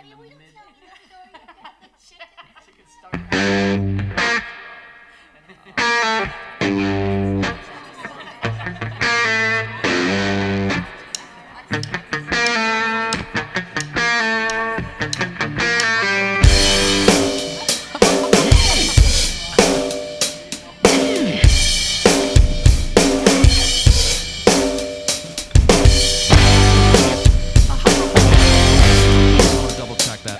the we mid. don't tell the story about the chicken. Chicken started. Double check that.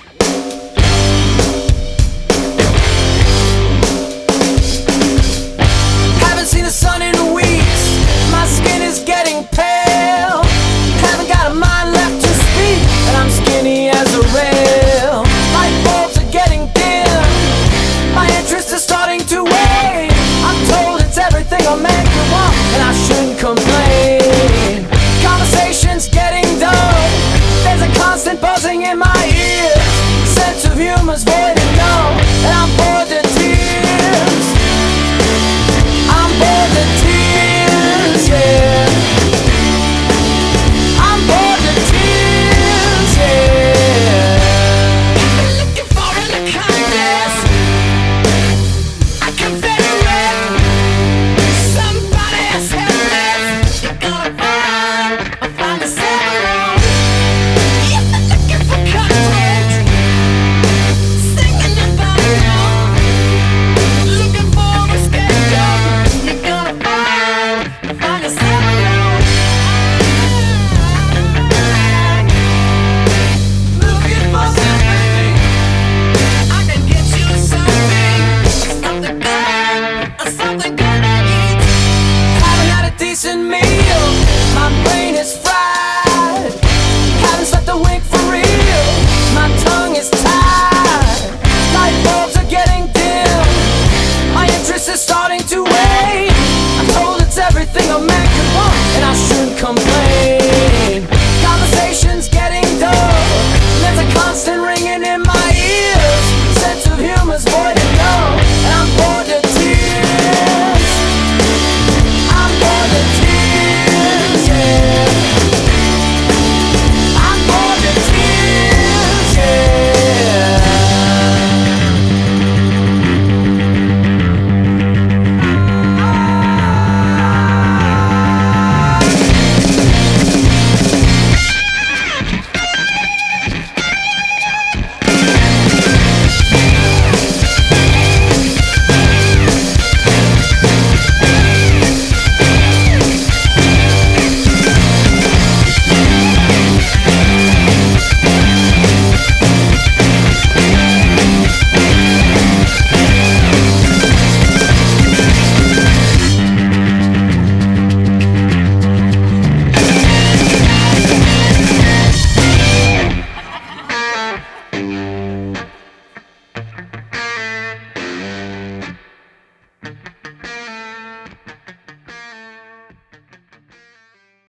Haven't seen the sun in weeks. My skin is getting pale. Haven't got a mind left to speak, and I'm skinny as a rail. Light bulbs are getting dim. My interest is starting to wane. I'm told it's everything a man could want, and I shouldn't complain. Conversation's getting dull. There's a constant buzzing in my ear. Sense of humor's void